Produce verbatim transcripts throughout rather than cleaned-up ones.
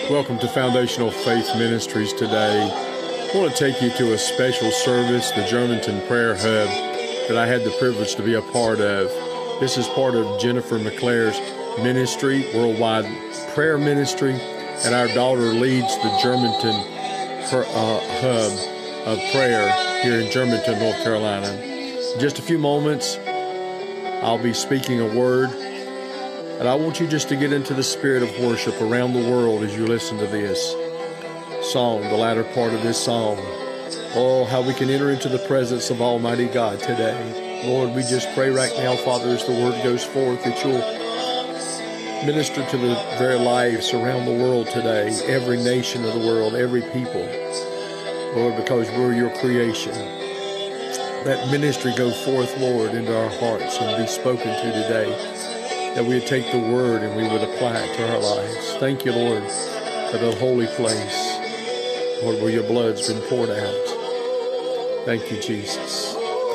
Welcome to Foundational Faith Ministries today. I want to take you to a special service, the Germantown Prayer Hub, that I had the privilege to be a part of. This is part of Jennifer McClare's ministry, worldwide prayer ministry, and our daughter leads the Germantown uh, Hub of prayer here in Germantown, North Carolina. In just a few moments, I'll be speaking a word. And I want you just to get into the spirit of worship around the world as you listen to this song, the latter part of this song. Oh, how we can enter into the presence of Almighty God today. Lord, we just pray right now, Father, as the word goes forth, that you'll minister to the very lives around the world today, every nation of the world, every people. Lord, because we're your creation. Let ministry go forth, Lord, into our hearts and be spoken to today. That we would take the word and we would apply it to our lives. Thank you, Lord, for the holy place, Lord, where your blood's been poured out. Thank you, Jesus.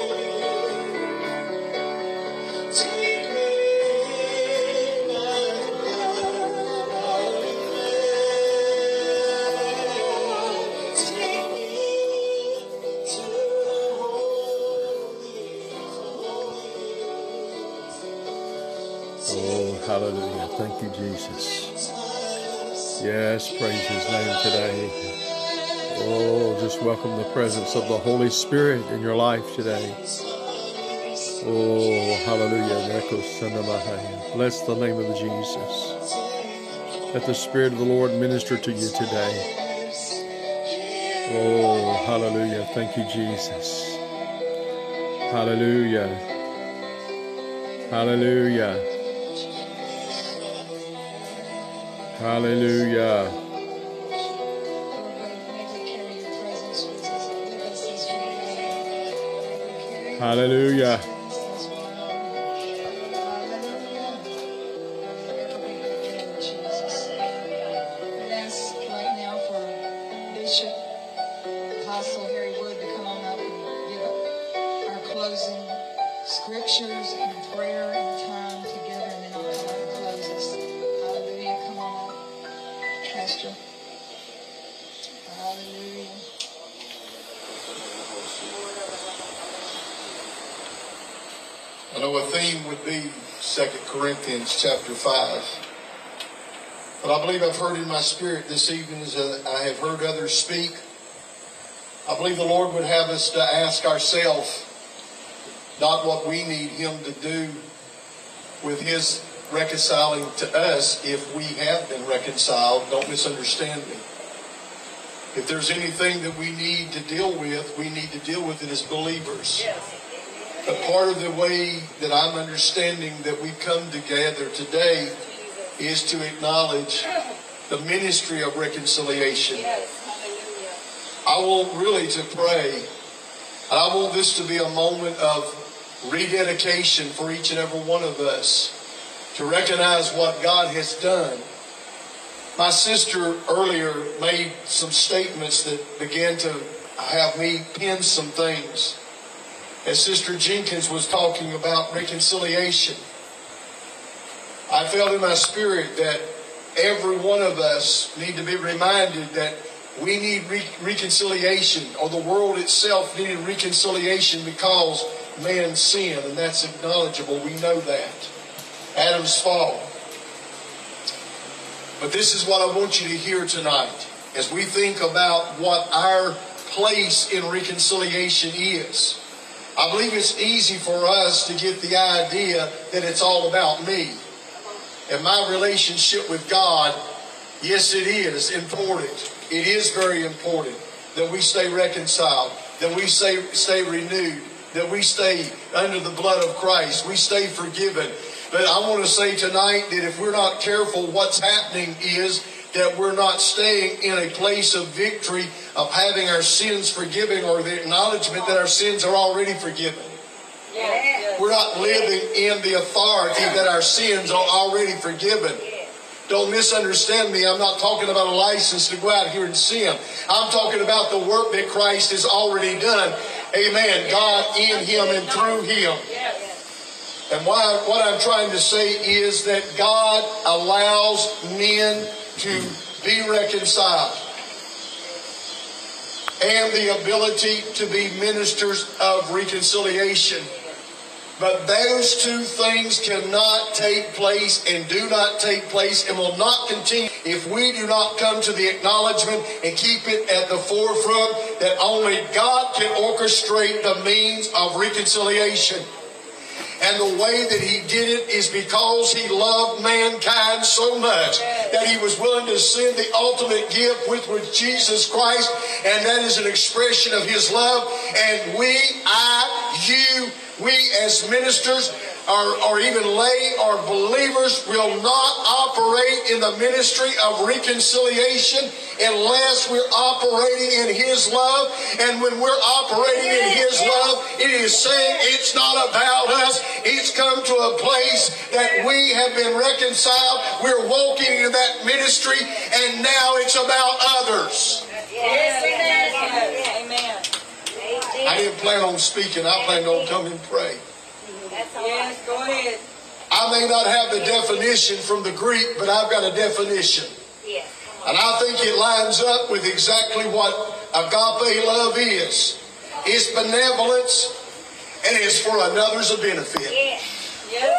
Hallelujah. Thank you, Jesus. Yes, praise his name today. Oh, just welcome the presence of the Holy Spirit in your life today. Oh, hallelujah. Bless the name of Jesus. Let the Spirit of the Lord minister to you today. Oh, hallelujah. Thank you, Jesus. Hallelujah. Hallelujah. Hallelujah. Hallelujah. I know a theme would be Second Corinthians chapter five. But I believe I've heard in my spirit this evening as I have heard others speak. I believe the Lord would have us to ask ourselves not what we need him to do with his reconciling to us if we have been reconciled. Don't misunderstand me. If there's anything that we need to deal with, we need to deal with it as believers. Yes. But part of the way that I'm understanding that we come together today is to acknowledge the ministry of reconciliation. I want really to pray, and I want this to be a moment of rededication for each and every one of us to recognize what God has done. My sister earlier made some statements that began to have me pin some things. As Sister Jenkins was talking about reconciliation, I felt in my spirit that every one of us need to be reminded that we need re- reconciliation, or the world itself needed reconciliation because man sinned, and that's acknowledgeable. We know that. Adam's fall. But this is what I want you to hear tonight as we think about what our place in reconciliation is. I believe it's easy for us to get the idea that it's all about me. And my relationship with God, yes, it is important. It is very important that we stay reconciled, that we stay, stay renewed, that we stay under the blood of Christ, we stay forgiven. But I want to say tonight that if we're not careful, what's happening is that we're not staying in a place of victory, of having our sins forgiven, or the acknowledgement that our sins are already forgiven. Yeah. We're not living in the authority that our sins are already forgiven. Don't misunderstand me. I'm not talking about a license to go out here and sin. I'm talking about the work that Christ has already done. Amen. God in him and through him. And why, what I'm trying to say is that God allows men to be reconciled and the ability to be ministers of reconciliation. But those two things cannot take place and do not take place and will not continue if we do not come to the acknowledgement and keep it at the forefront that only God can orchestrate the means of reconciliation. And the way that He did it is because He loved mankind so much that He was willing to send the ultimate gift, which was Jesus Christ. And that is an expression of His love. And we, I, you, we as ministers or, or even lay or believers will not operate in the ministry of reconciliation unless we're operating in His love. And when we're operating in His love, it is saying it's not about us. It's come to a place that we have been reconciled. We're walking into that ministry, and now it's about others. Yes, amen. Amen. I didn't plan on speaking. I planned on coming and pray. Yes, go ahead. I may not have the definition from the Greek, but I've got a definition. Yes. And I think it lines up with exactly what agape love is. It's benevolence, and it's for another's benefit. Yes. Yes.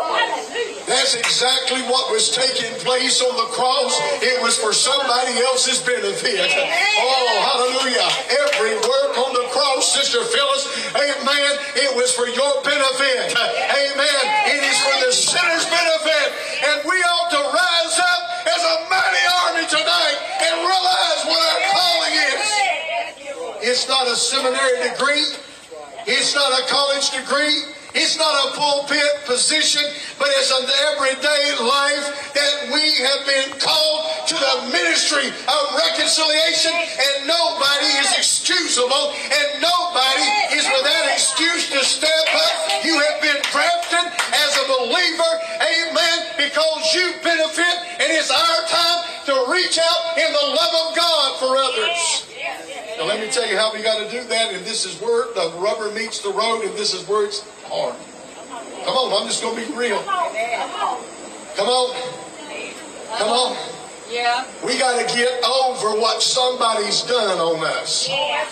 That's exactly what was taking place on the cross. It was for somebody else's benefit. Oh, hallelujah. Every work on the cross, Sister Phyllis, amen, it was for your benefit. Amen. It is for the sinner's benefit. And we ought to rise up as a mighty army tonight and realize what our calling is. It's not a seminary degree. It's not a college degree. It's not a pulpit position, but it's an everyday life that we have been called to the ministry of reconciliation, and nobody is excusable, and nobody is without excuse to step up. You have been drafted as a believer, amen, because you benefit, and it's our time to reach out in the love of God for others. Now let me tell you how we got to do that, and this is where the rubber meets the road, and this is where it's hard. Come on, I'm just going to be real. Come on. Come on. Yeah. We got to get over what somebody's done on us. Yeah.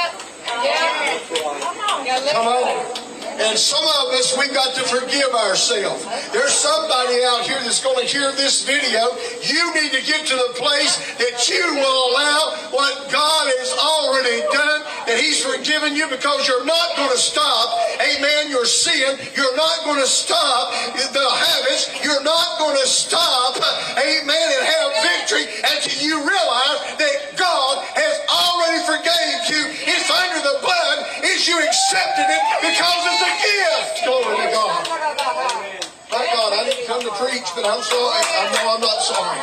Yeah. Come on. And some of us, we've got to forgive ourselves. There's somebody out here that's going to hear this video. You need to get to the place that you will allow what God has already done, that He's forgiven you, because you're not going to stop, amen, your sin. You're not going to stop the habits. You're not going to stop, amen, and have victory until you realize that God has already forgave you. It's under the blood. It's you accepted it because it's a gift. Glory to God. My God, I didn't come to preach, but I'm sorry. I know I'm not sorry.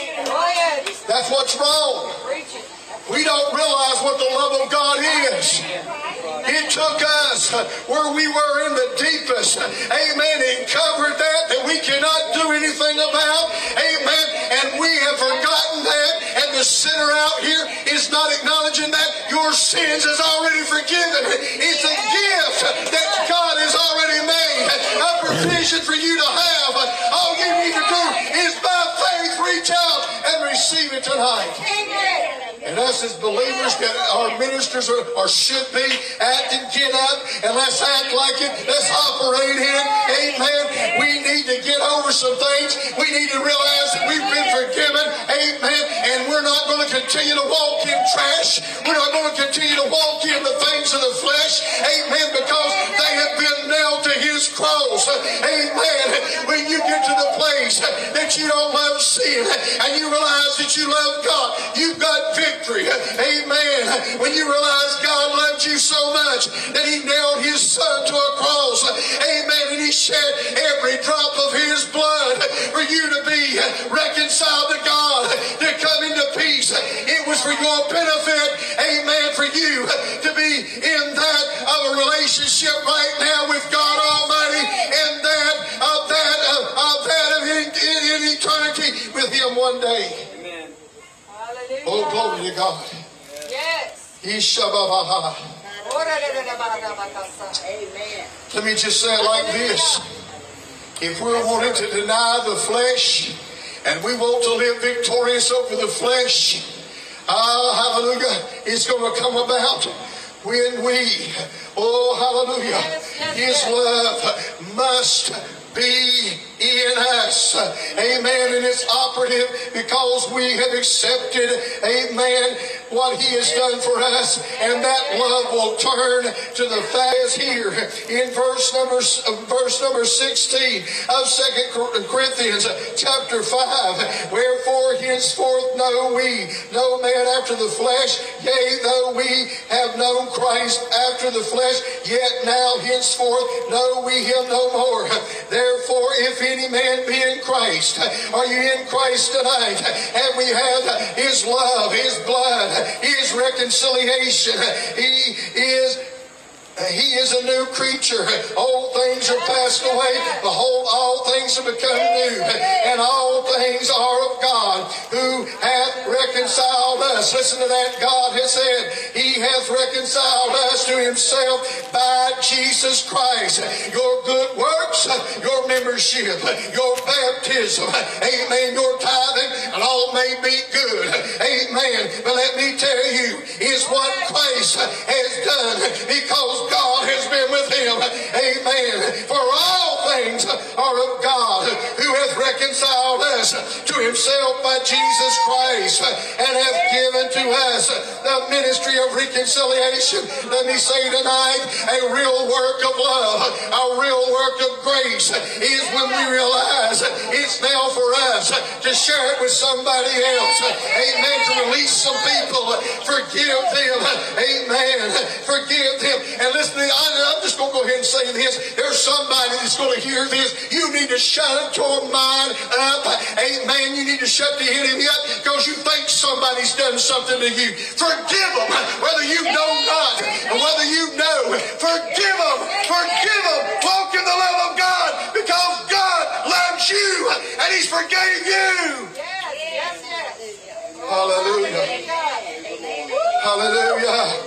That's what's wrong. We don't realize what the love of God is. It took us where we were in the deepest, amen, and covered that that we cannot do anything about, amen, and we have forgotten that, and the sinner out here is not acknowledging that your sins is already forgiven. It's a gift that God has already made, a provision for you to have. All you need to do is by faith reach out and receive it tonight. And us as believers that our ministers are, or should be acting, get up and let's act like it. Let's operate in it. Amen. We need to get over some things. We need to realize that we've been forgiven. Amen. And we're not going to continue to walk in trash. We're not going to continue to walk in the things of the flesh. Amen. Because they have been nailed to His cross. Amen. When you get to the place that you don't love sin and you realize that you love God, you've got victory. Amen. When you realize God loved you so much that He nailed His Son to a cross. Amen. And He shed every drop of His blood for you to be reconciled to God, to come into peace. It was for your benefit. Amen. For you to be in that of a relationship right now with God Almighty, and that of that of, of that of in, in, in eternity with Him one day. Amen. Hallelujah. Oh, glory to God. Yes. Ishababaha. Amen. Let me just say it like this. If we're wanting to deny the flesh and we want to live victorious over the flesh, ah, hallelujah, it's going to come about when we, oh, hallelujah, yes, yes, His yes. love must be in us. Amen. And it's operative because we have accepted, amen, what He has done for us. And that love will turn to the fact is here in verse number, verse number sixteen of Second Corinthians chapter five. Wherefore henceforth know we no man after the flesh, yea, though we have known Christ after the flesh, yet now henceforth know we Him no more. Therefore, if any man be in Christ, are you in Christ tonight? Have we had His love, His blood, His reconciliation? He is He is a new creature. Old things are passed away. Behold, all things have become new. And all things are of God, who hath reconciled us. Listen to that. God has said, He hath reconciled us to Himself by Jesus Christ. Your good works, your membership, your baptism, amen, your tithing, and all may be good. Amen. But let me tell you, is what Christ has done, because God has been with Him. Amen. For all things are of God, who hath reconciled us to Himself by Jesus Christ, and hath given to us the ministry of reconciliation. Let me say tonight, a real work of love, a real work of grace is when we realize it's now for us to share it with somebody else. Amen. To release some people, forgive them. Amen. Forgive them. And listen, I'm just going to go ahead and say this. There's somebody that's going to hear this. You need to shut your mind up. Amen. You need to shut the enemy up because you think somebody's done something to you. Forgive them, whether you know not or whether you know. Forgive them. Forgive them. Walk in the love of God because God loves you and He's forgave you. Yes, yes, yes. Hallelujah. Hallelujah.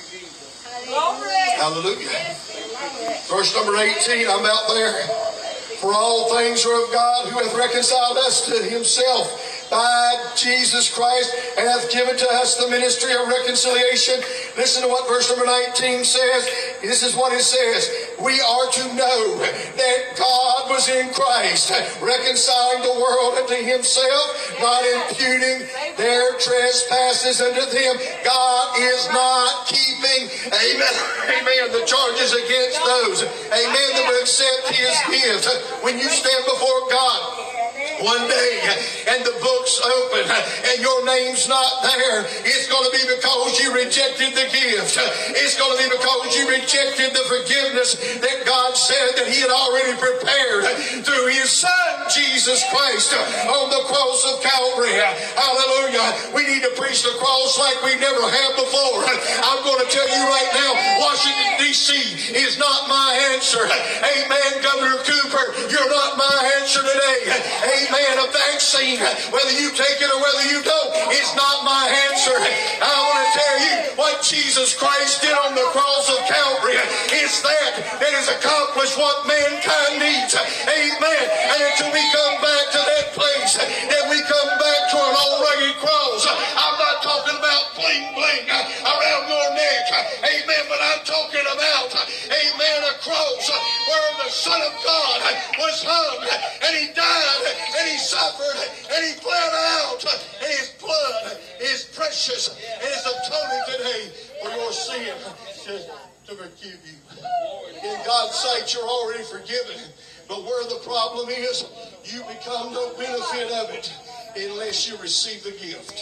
Glory. Hallelujah. Verse number eighteen, I'm out there. For all things are of God, who hath reconciled us to Himself by Jesus Christ, and hath given to us the ministry of reconciliation. Listen to what verse number nineteen says. This is what it says. We are to know that God was in Christ, reconciling the world unto Himself, not imputing their trespasses unto them. God is not keeping, amen, amen, the charges against those, amen, that will accept His gift. When you stand before God one day and the book's open and your name's not there, it's going to be because you rejected the gift. It's going to be because you rejected the forgiveness that God said that He had already prepared through His Son Jesus Christ on the cross of Calvary. Hallelujah. We need to preach the cross like we never have before. I'm going to tell you right now, Washington D C is not my answer. Amen. Governor Cooper, you're not my answer today. Amen. A vaccine, whether you take it or whether you don't, it's not my answer. I want to tell you what Jesus Christ did on the cross of Calvary. It's that that has accomplished what mankind needs. Amen. And until we come back to that place, that we come back to an old rugged cross. I'm not talking about bling bling around your neck. Amen. But I'm talking about, amen, a cross where the Son of God was hung and He died and He suffered and He bled out and His blood is precious and is atoning today for your sin to, to forgive you. In God's sight, you're already forgiven. But where the problem is, you become no benefit of it unless you receive the gift.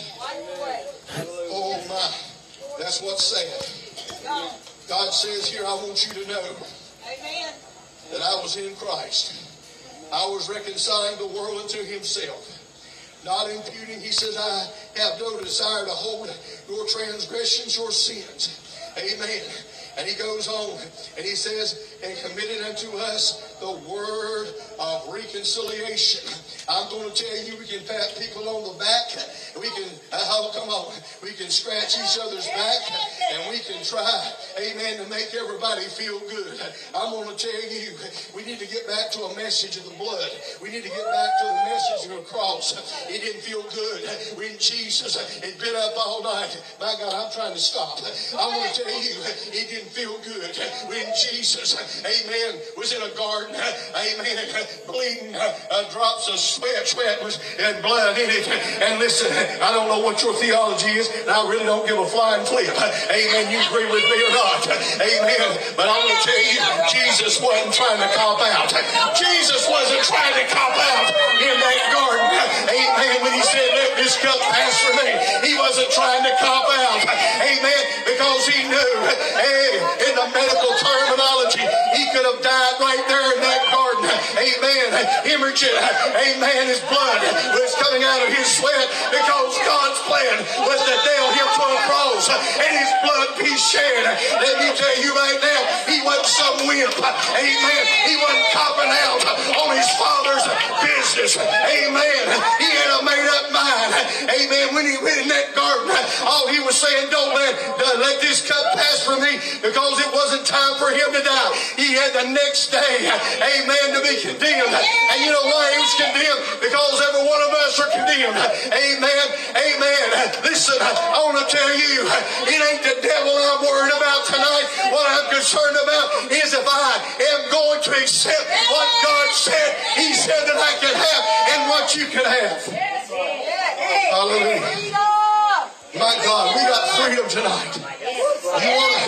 Oh my, that's what's sad. God says here, I want you to know that I was in Christ. I was reconciling the world unto Himself. Not imputing, He says, I have no desire to hold your transgressions, your sins. Amen. And He goes on and He says, and committed unto us the word of reconciliation. I'm going to tell you, we can pat people on the back. We can, uh, Oh, come on. We can scratch each other's back and we can try, amen, to make everybody feel good. I'm going to tell you, we need to get back to a message of the blood. We need to get back to the message of the cross. It didn't feel good when Jesus had been up all night. My God, I'm trying to stop. I want to tell you, it didn't feel good when Jesus, amen, was in a garden, amen, bleeding uh, drops of sweat, sweat was, and blood in it. And listen, I don't know what your theology is, and I really don't give a flying flip. Amen, you agree with me or not. Amen, but I want to tell you, Jesus wasn't trying to cop out. Jesus wasn't trying to cop out in that garden. Amen, when he said, let this cup pass from me. He wasn't trying to cop out. Amen, because he knew, hey, in the medical terminology, he could have died right there in that garden. Amen, hemorrhaging. Amen, his blood was coming out of his sweat because God's plan was to nail him to a cross and his blood be shed. Let me tell you right now, he wasn't some wimp. Amen, he wasn't copping out on his Father's business. Amen, he had a made up mind. Amen, when he went in that garden, all he was saying, don't let, uh, let this cup pass from me, because it wasn't time for him to die. He had the next day, amen, to be condemned. And you know why he was condemned? Because every one of us are condemned. Amen, amen. Listen, I want to tell you, it ain't the devil I'm worried about tonight. What I'm concerned about is if I am going to accept what God said he said that I can have and what you can have. Hallelujah. My God, we got freedom tonight. You want it?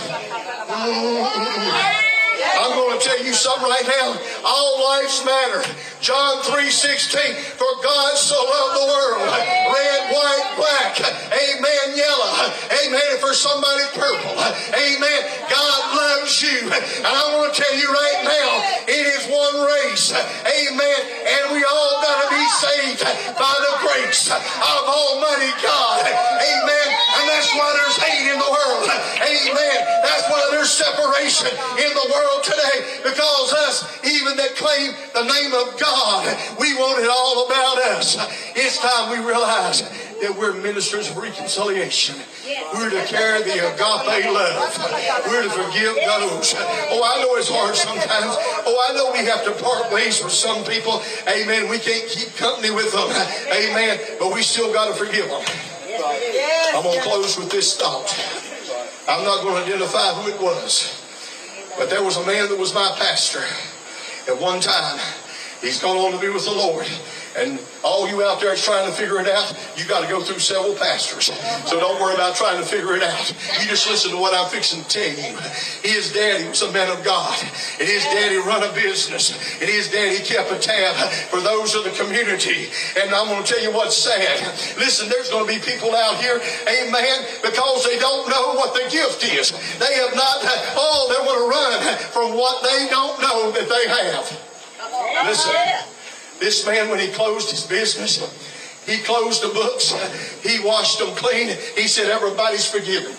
I'm going to tell you something right now. All lives matter. John three sixteen. For God so loved the world. Red, white, black. Amen. Yellow. Amen. And for somebody purple. Amen. God loves you. And I want to tell you right now, it is one race. Amen. And we all got to be saved by the grace of Almighty God. Amen. And that's why there's hate in the world. Amen. That's why there's separation in the world today, because us, even that claim the name of God, we want it all about us. It's time we realize that we're ministers of reconciliation. We're to carry the agape love. We're to forgive those. Oh, I know it's hard sometimes. Oh, I know we have to part ways with some people. Amen. We can't keep company with them. Amen. But we still got to forgive them. I'm going to close with this thought. I'm not going to identify who it was, but there was a man that was my pastor at one time. He's gone on to be with the Lord. And all you out there is trying to figure it out, you got to go through several pastors. So don't worry about trying to figure it out. You just listen to what I'm fixing to tell you. His daddy was a man of God. And his daddy run a business. And his daddy kept a tab for those of the community. And I'm going to tell you what's sad. Listen, there's going to be people out here, amen, because they don't know what the gift is. They have not, oh, they want to run from what they don't know that they have. Listen. This man, when he closed his business, he closed the books, he washed them clean. He said, everybody's forgiven.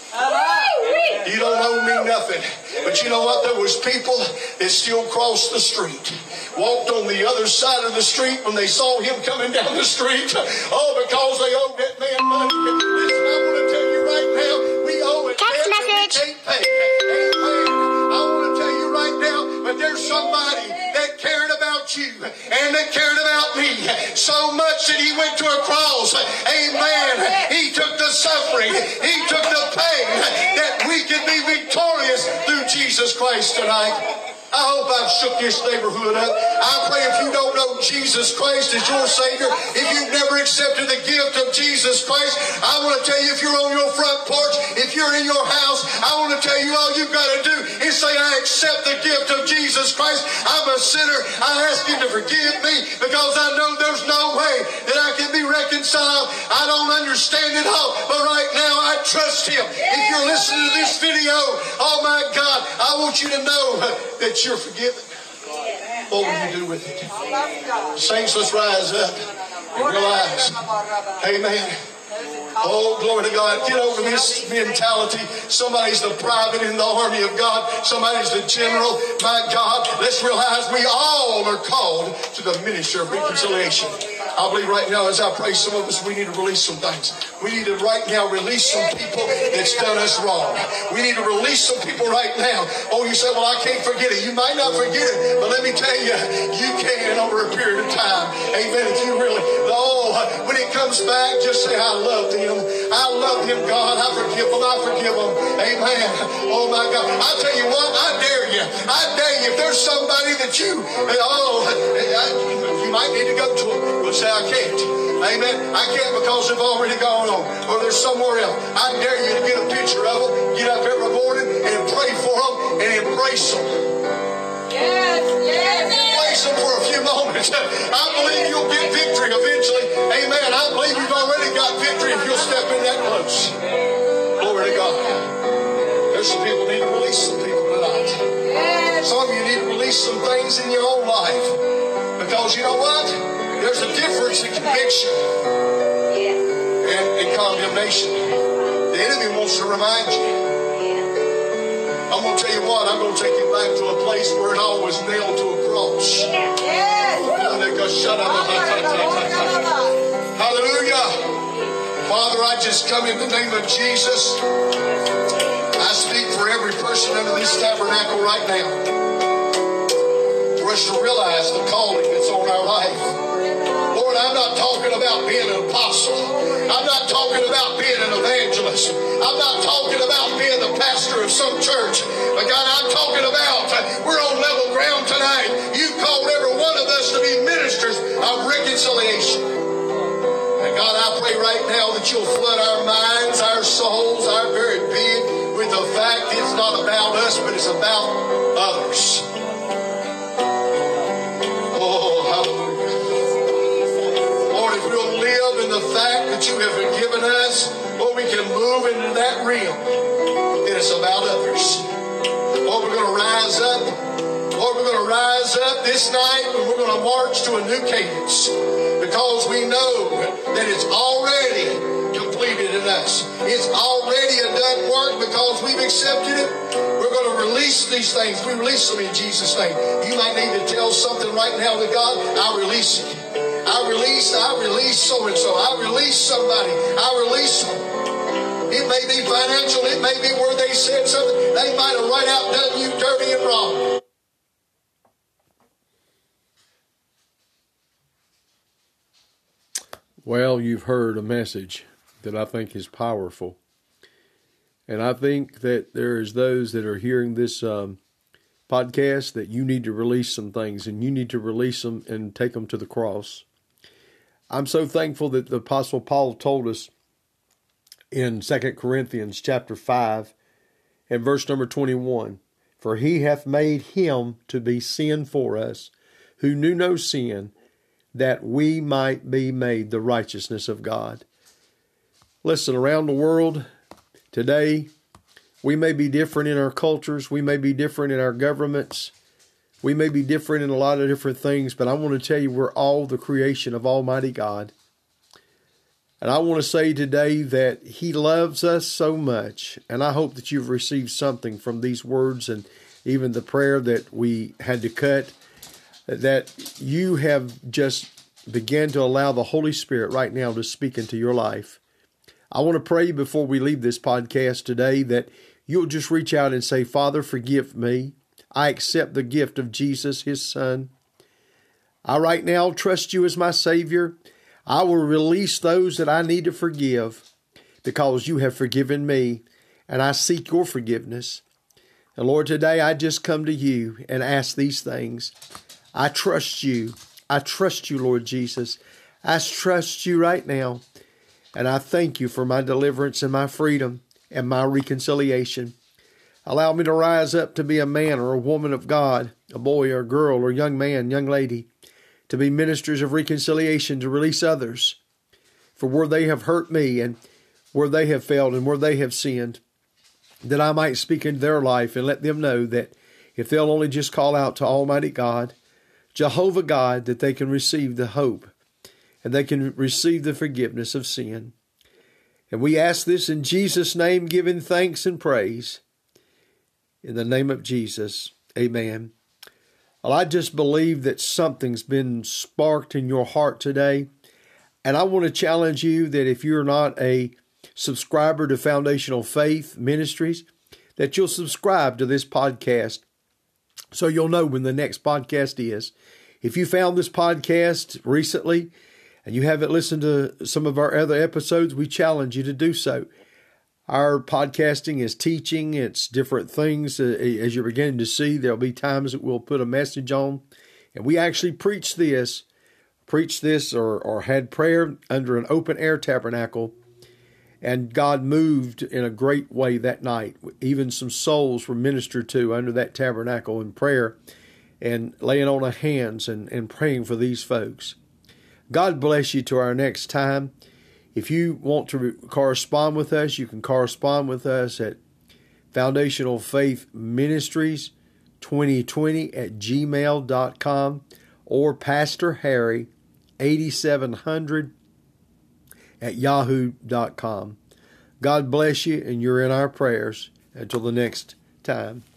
You don't owe me nothing. But you know what? There was people that still crossed the street, walked on the other side of the street when they saw him coming down the street. Oh, because they owed that man money. Listen, I want to tell you right now, we owe it. Text message. We can't pay. Amen. I want to tell you right now, but there's somebody that cared about you and that cared about me so much that he went to a cross. Amen. He took the suffering. He took the pain that we can be victorious through Jesus Christ tonight. I hope I've shook this neighborhood up. I pray if you don't know Jesus Christ as your Savior, if you've never accepted the gift of Jesus Christ, I want to tell you, if you're on your front porch, if you're in your house, I want to tell you all you've got to do is say, I accept the gift of Jesus Christ. I'm a sinner. I ask Him to forgive me because I know there's no way that I can be reconciled. I don't understand it all, but right now I trust Him. If you're listening to this video, oh my God, I want you to know that you're forgiven. What will you do with it? Saints, let's rise up and realize, amen. Oh, glory to God. Get over this mentality. Somebody's the private in the army of God. Somebody's the general. My God, let's realize we all are called to the ministry of reconciliation. I believe right now as I pray, some of us, we need to release some things. We need to right now release some people that's done us wrong. We need to release some people right now. Oh, you say, well, I can't forget it. You might not forget it, but let me tell you, you can over a period of time. Amen. If you really, oh, when it comes back, just say, I love them. I love him, God. I forgive them. I forgive them. Amen. Oh, my God. I tell you what, I dare you. I dare you. If there's somebody that you, oh, you might need to go to them. You'll say, I can't. Amen. I can't because they've already gone on or they're somewhere else. I dare you to get a picture of them, get up every morning and pray for them and embrace them. Yes, yes, Embrace them for a few moments. I believe you'll get victory eventually. Amen. I believe you've already got victory if you'll step in that close. Glory to God. There's some people need to release some people tonight. yes. Some of you need to release some things in your own life. Because you know what? There's a difference in conviction and, and condemnation. The enemy wants to remind you. I'm going to tell you what, I'm going to take you back to a place where it all was nailed to a cross. Yes. Hallelujah. Father, I just come in the name of Jesus. I speak for every person under this tabernacle right now. For us to realize the calling that's on our life. Lord, I'm not talking about being an apostle. I'm not talking about being an evangelist. I'm not talking about being the pastor of some church. But God, I'm talking about, we're on level ground tonight. You called every one of us to be ministers of reconciliation. And God, I pray right now that you'll flood our minds, our souls, our very being with the fact it's not about us, but it's about others. The fact that you have forgiven us, Lord, we can move into that realm. And it's about others. Lord, we're going to rise up. Lord, we're going to rise up this night and we're going to march to a new cadence because we know that it's already completed in us. It's already a done work because we've accepted it. We're going to release these things. We release them in Jesus' name. You might need to tell something right now to God. I release it. I release, I release so-and-so. I release somebody. I release them. It may be financial. It may be where they said something. They might have right out done you dirty and wrong. Well, you've heard a message that I think is powerful. And I think that there is those that are hearing this um, podcast that you need to release some things and you need to release them and take them to the cross. I'm so thankful that the Apostle Paul told us in Second Corinthians chapter five and verse number twenty-one, for he hath made him to be sin for us, who knew no sin, that we might be made the righteousness of God. Listen, around the world today, we may be different in our cultures, we may be different in our governments, we may be different in a lot of different things, but I want to tell you we're all the creation of Almighty God. And I want to say today that He loves us so much, and I hope that you've received something from these words and even the prayer that we had to cut, that you have just began to allow the Holy Spirit right now to speak into your life. I want to pray before we leave this podcast today that you'll just reach out and say, Father, forgive me. I accept the gift of Jesus, His Son. I right now trust you as my Savior. I will release those that I need to forgive because you have forgiven me, and I seek your forgiveness. And Lord, today I just come to you and ask these things. I trust you. I trust you, Lord Jesus. I trust you right now. And I thank you for my deliverance and my freedom and my reconciliation. Allow me to rise up to be a man or a woman of God, a boy or a girl or young man, young lady, to be ministers of reconciliation, to release others for where they have hurt me and where they have failed and where they have sinned, that I might speak into their life and let them know that if they'll only just call out to Almighty God, Jehovah God, that they can receive the hope and they can receive the forgiveness of sin. And we ask this in Jesus' name, giving thanks and praise. In the name of Jesus, amen. Well, I just believe that something's been sparked in your heart today. And I want to challenge you that if you're not a subscriber to Foundational Faith Ministries, that you'll subscribe to this podcast so you'll know when the next podcast is. If you found this podcast recently and you haven't listened to some of our other episodes, we challenge you to do so. Our podcasting is teaching. It's different things. As you're beginning to see, there'll be times that we'll put a message on. And we actually preach this, preach this or, or had prayer under an open air tabernacle. And God moved in a great way that night. Even some souls were ministered to under that tabernacle in prayer and laying on of hands and, and praying for these folks. God bless you to our next time. If you want to correspond with us, you can correspond with us at Foundational Faith Ministries twenty twenty at gmail dot com or Pastor Harry eighty-seven hundred at yahoo dot com. God bless you, and you're in our prayers. Until the next time.